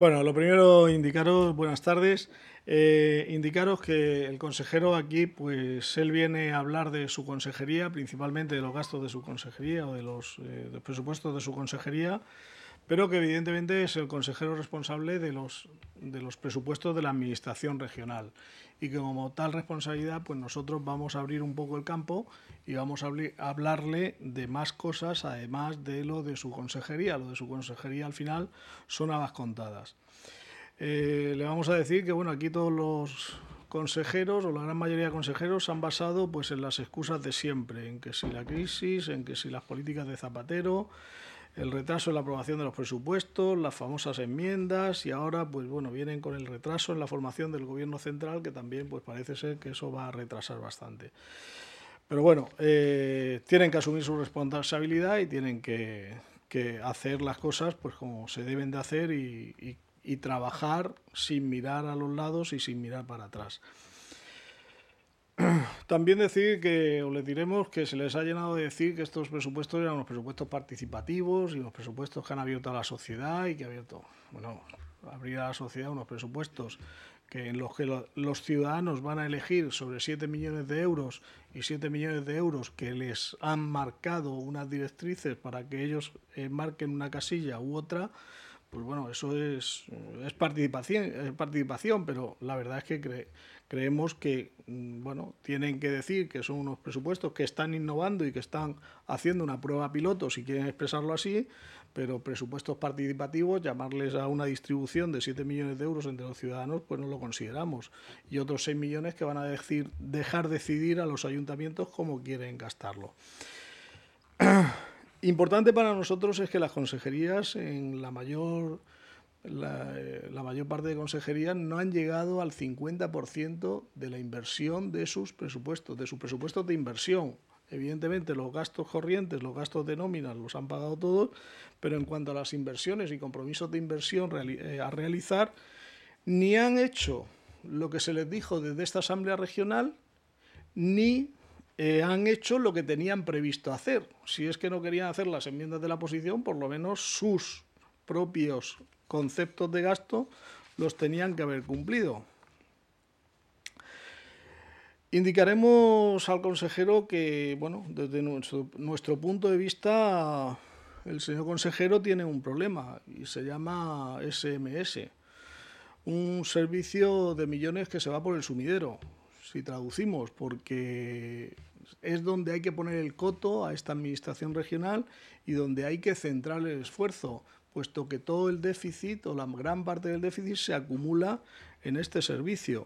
Bueno, lo primero, indicaros, buenas tardes, indicaros que el consejero aquí, pues él viene a hablar de su consejería, principalmente de los gastos de su consejería o de los presupuestos de su consejería, pero que evidentemente es el consejero responsable de los presupuestos de la administración regional y que como tal responsabilidad pues nosotros vamos a abrir un poco el campo y vamos a hablarle de más cosas además de lo de su consejería. Lo de su consejería al final son habas contadas. Le vamos a decir que bueno, aquí todos los consejeros o la gran mayoría de consejeros se han basado pues en las excusas de siempre, en que si la crisis, en que si las políticas de Zapatero, el retraso en la aprobación de los presupuestos, las famosas enmiendas y ahora pues bueno, vienen con el retraso en la formación del gobierno central, que también pues parece ser que eso va a retrasar bastante. Pero bueno, tienen que asumir su responsabilidad y tienen que hacer las cosas pues como se deben de hacer y trabajar sin mirar a los lados y sin mirar para atrás. También decir que, o les diremos que se les ha llenado de decir que estos presupuestos eran unos presupuestos participativos y unos presupuestos que han abierto a la sociedad y que ha abierto, bueno, abrir a la sociedad unos presupuestos en los que los ciudadanos van a elegir sobre 7 millones de euros y 7 millones de euros que les han marcado unas directrices para que ellos marquen una casilla u otra. Pues bueno, eso es participación, pero la verdad es que creemos que bueno, tienen que decir que son unos presupuestos que están innovando y que están haciendo una prueba piloto, si quieren expresarlo así, pero presupuestos participativos, llamarles a una distribución de 7 millones de euros entre los ciudadanos, pues no lo consideramos. Y otros 6 millones que van a dejar decidir a los ayuntamientos cómo quieren gastarlo. Importante para nosotros es que las consejerías, en la mayor parte de consejerías, no han llegado al 50% de la inversión de sus presupuestos de inversión. Evidentemente los gastos corrientes, los gastos de nómina los han pagado todos, pero en cuanto a las inversiones y compromisos de inversión a realizar, ni han hecho lo que se les dijo desde esta Asamblea Regional, ni han hecho lo que tenían previsto hacer. Si es que no querían hacer las enmiendas de la oposición, por lo menos sus propios conceptos de gasto los tenían que haber cumplido. Indicaremos al consejero que, bueno, desde nuestro punto de vista, el señor consejero tiene un problema y se llama SMS, un servicio de millones que se va por el sumidero, si traducimos, porque es donde hay que poner el coto a esta administración regional y donde hay que centrar el esfuerzo, puesto que todo el déficit o la gran parte del déficit se acumula en este servicio.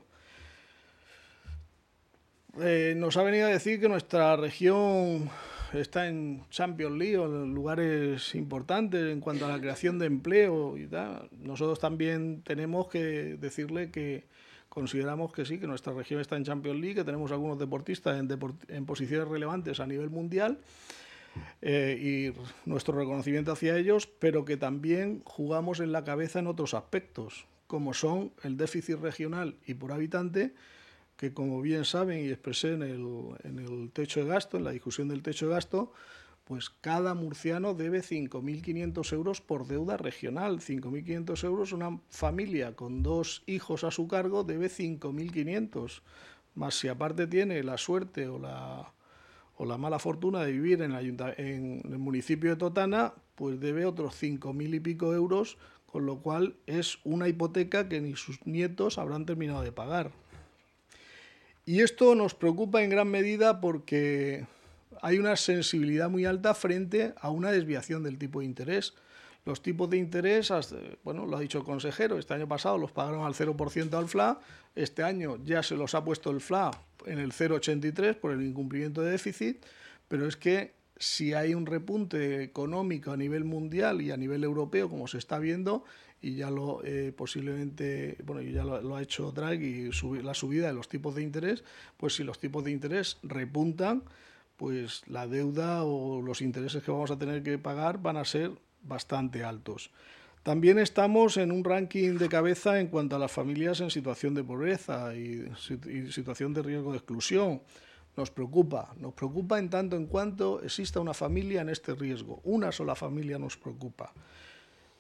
Nos ha venido a decir que nuestra región está en Champions League o en lugares importantes en cuanto a la creación de empleo y tal. Nosotros también tenemos que decirle que consideramos que sí, que nuestra región está en Champions League, que tenemos algunos deportistas en posiciones relevantes a nivel mundial y nuestro reconocimiento hacia ellos, pero que también jugamos en la cabeza en otros aspectos, como son el déficit regional y por habitante, que como bien saben y expresé en el techo de gasto, en la discusión del techo de gasto, pues cada murciano debe 5.500 euros por deuda regional. 5.500 euros, una familia con 2 hijos a su cargo debe 5.500, más si aparte tiene la suerte o la mala fortuna de vivir en el municipio de Totana, pues debe otros 5.000 y pico euros, con lo cual es una hipoteca que ni sus nietos habrán terminado de pagar. Y esto nos preocupa en gran medida porque hay una sensibilidad muy alta frente a una desviación del tipo de interés. Los tipos de interés, bueno, lo ha dicho el consejero, este año pasado los pagaron al 0% al FLA, este año ya se los ha puesto el FLA en el 0,83 por el incumplimiento de déficit, pero es que si hay un repunte económico a nivel mundial y a nivel europeo, como se está viendo, y ya lo posiblemente, bueno, ya lo ha hecho Draghi, la subida de los tipos de interés, pues si los tipos de interés repuntan, pues la deuda o los intereses que vamos a tener que pagar van a ser bastante altos. También estamos en un ranking de cabeza en cuanto a las familias en situación de pobreza y situación de riesgo de exclusión. Nos preocupa en tanto en cuanto exista una familia en este riesgo. Una sola familia nos preocupa.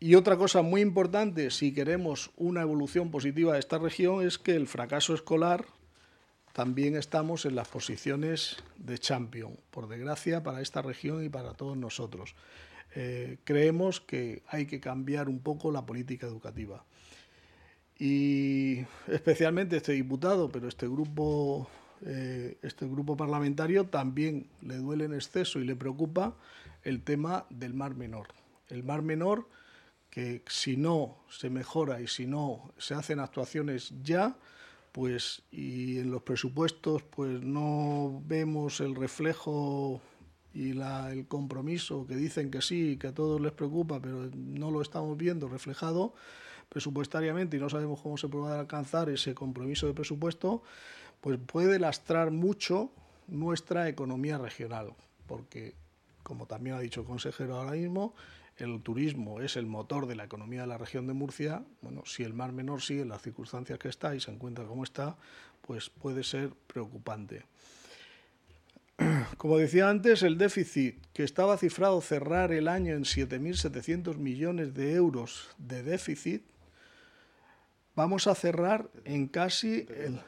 Y otra cosa muy importante, si queremos una evolución positiva de esta región, es que el fracaso escolar también estamos en las posiciones de champion, por desgracia, para esta región y para todos nosotros. Creemos que hay que cambiar un poco la política educativa. Y especialmente este diputado, pero este grupo parlamentario también le duele en exceso y le preocupa el tema del Mar Menor. El Mar Menor, que si no se mejora y si no se hacen actuaciones ya, pues y en los presupuestos pues no vemos el reflejo y el compromiso que dicen que sí, que a todos les preocupa, pero no lo estamos viendo reflejado presupuestariamente y no sabemos cómo se puede alcanzar ese compromiso de presupuesto, pues puede lastrar mucho nuestra economía regional, porque, como también ha dicho el consejero ahora mismo, el turismo es el motor de la economía de la región de Murcia. Bueno, si el Mar Menor sigue en las circunstancias que está y se encuentra como está, pues puede ser preocupante. Como decía antes, el déficit, que estaba cifrado cerrar el año en 7.700 millones de euros de déficit, vamos a cerrar en casi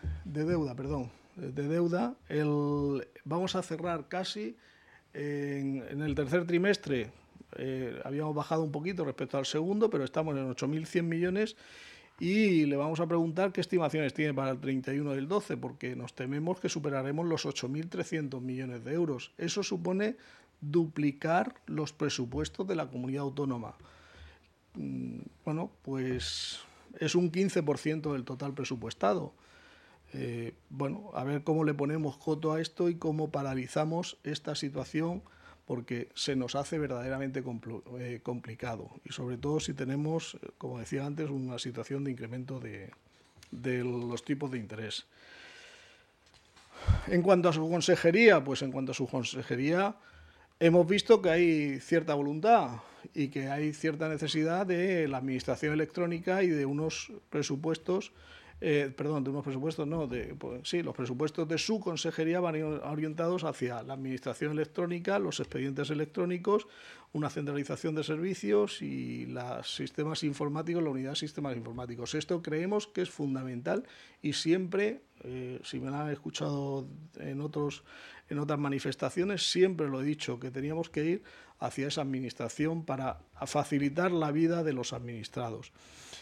vamos a cerrar casi en el tercer trimestre. Habíamos bajado un poquito respecto al segundo, pero estamos en 8.100 millones y le vamos a preguntar qué estimaciones tiene para el 31 del 12, porque nos tememos que superaremos los 8.300 millones de euros. Eso supone duplicar los presupuestos de la comunidad autónoma. Bueno, pues es un 15% del total presupuestado. Bueno, a ver cómo le ponemos coto a esto y cómo paralizamos esta situación, porque se nos hace verdaderamente complicado. Y sobre todo si tenemos, como decía antes, una situación de incremento de los tipos de interés. En cuanto a su consejería, pues en cuanto a su consejería, hemos visto que hay cierta voluntad y que hay cierta necesidad de la administración electrónica y de unos presupuestos, los presupuestos de su consejería van orientados hacia la administración electrónica, los expedientes electrónicos, una centralización de servicios y los sistemas informáticos, la unidad de sistemas informáticos. Esto creemos que es fundamental y siempre, si me lo han escuchado en otras manifestaciones, siempre lo he dicho, que teníamos que ir hacia esa administración para facilitar la vida de los administrados.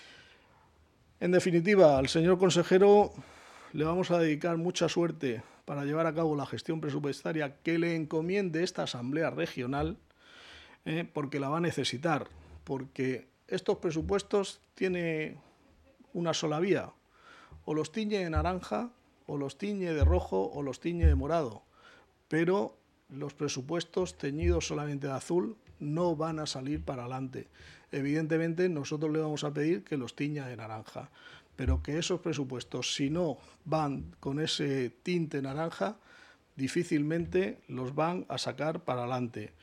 En definitiva, al señor consejero le vamos a dedicar mucha suerte para llevar a cabo la gestión presupuestaria que le encomiende esta Asamblea Regional, porque la va a necesitar, porque estos presupuestos tienen una sola vía: o los tiñe de naranja, o los tiñe de rojo, o los tiñe de morado, pero los presupuestos teñidos solamente de azul no van a salir para adelante. Evidentemente nosotros le vamos a pedir que los tiña de naranja, pero que esos presupuestos, si no van con ese tinte naranja, difícilmente los van a sacar para adelante.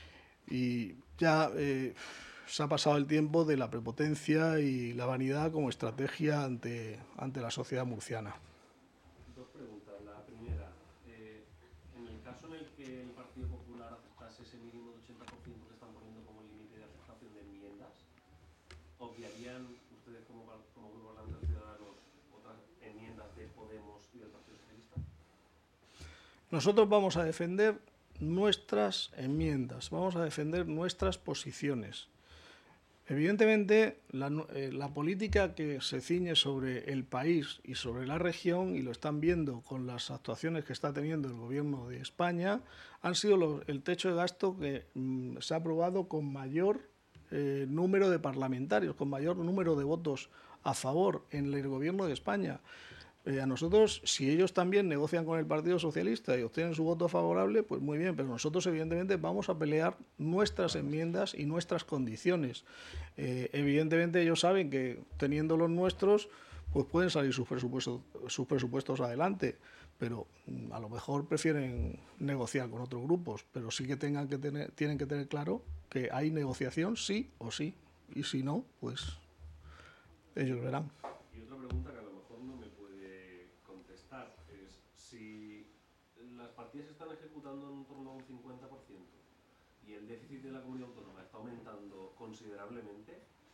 Y ya se ha pasado el tiempo de la prepotencia y la vanidad como estrategia ante la sociedad murciana. Dos preguntas. La primera, en el caso en el que el Partido Popular aceptase ese mínimo de 80% que están poniendo como límite de aceptación de enmiendas, ¿obviarían ustedes como Grupo Parlamentario de Ciudadanos otras enmiendas de Podemos y del Partido Socialista? Nosotros vamos a defender nuestras enmiendas, vamos a defender nuestras posiciones. Evidentemente, la política que se ciñe sobre el país y sobre la región, y lo están viendo con las actuaciones que está teniendo el Gobierno de España, han sido el techo de gasto que se ha aprobado con mayor número de parlamentarios, con mayor número de votos a favor en el Gobierno de España. A nosotros, si ellos también negocian con el Partido Socialista y obtienen su voto favorable, pues muy bien, pero nosotros evidentemente vamos a pelear nuestras enmiendas y nuestras condiciones. Evidentemente ellos saben que teniendo los nuestros, pues pueden salir sus presupuestos adelante, pero a lo mejor prefieren negociar con otros grupos, pero sí que tienen que tener claro que hay negociación sí o sí, y si no, pues ellos verán. Y otra pregunta que a lo mejor no me puede contestar es si las partidas se están ejecutando en torno a un 50% y el déficit de la comunidad autónoma está aumentando considerablemente,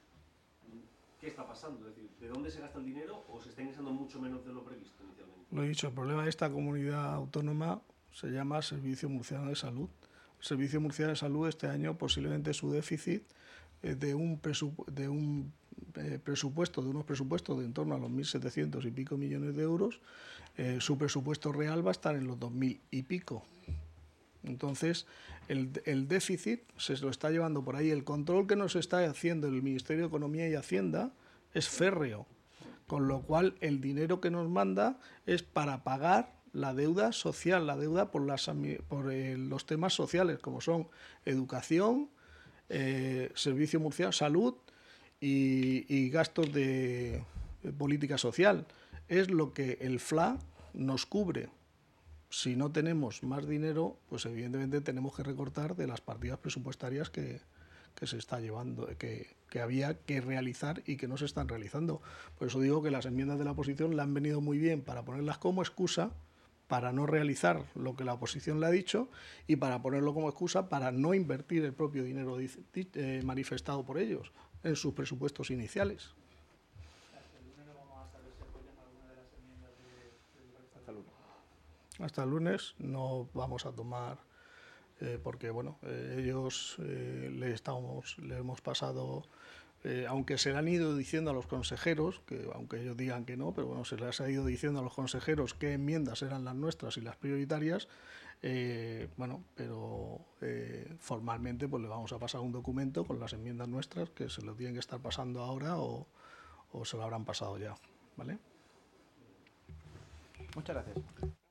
¿qué está pasando? Es decir, ¿de dónde se gasta el dinero o se está ingresando mucho menos de lo previsto inicialmente? Lo he dicho, el problema de esta comunidad autónoma se llama Servicio Murciano de Salud. El Servicio Murciano de Salud este año posiblemente su déficit de unos presupuestos de en torno a los 1.700 y pico millones de euros, su presupuesto real va a estar en los 2.000 y pico. Entonces, el déficit se lo está llevando por ahí. El control que nos está haciendo el Ministerio de Economía y Hacienda es férreo, con lo cual el dinero que nos manda es para pagar la deuda social, la deuda por los temas sociales, como son educación, servicio murciano, salud y gastos de política social. Es lo que el FLA nos cubre. Si no tenemos más dinero, pues evidentemente tenemos que recortar de las partidas presupuestarias que se está llevando, que había que realizar y que no se están realizando. Por eso digo que las enmiendas de la oposición le han venido muy bien para ponerlas como excusa para no realizar lo que la oposición le ha dicho y para ponerlo como excusa para no invertir el propio dinero manifestado por ellos en sus presupuestos iniciales. Hasta el lunes no vamos a tomar, porque bueno, ellos le hemos pasado, aunque se le han ido diciendo a los consejeros, que aunque ellos digan que no, pero bueno, se les ha ido diciendo a los consejeros qué enmiendas eran las nuestras y las prioritarias, bueno, pero formalmente pues le vamos a pasar un documento con las enmiendas nuestras que se lo tienen que estar pasando ahora o se lo habrán pasado ya, ¿vale? Muchas gracias.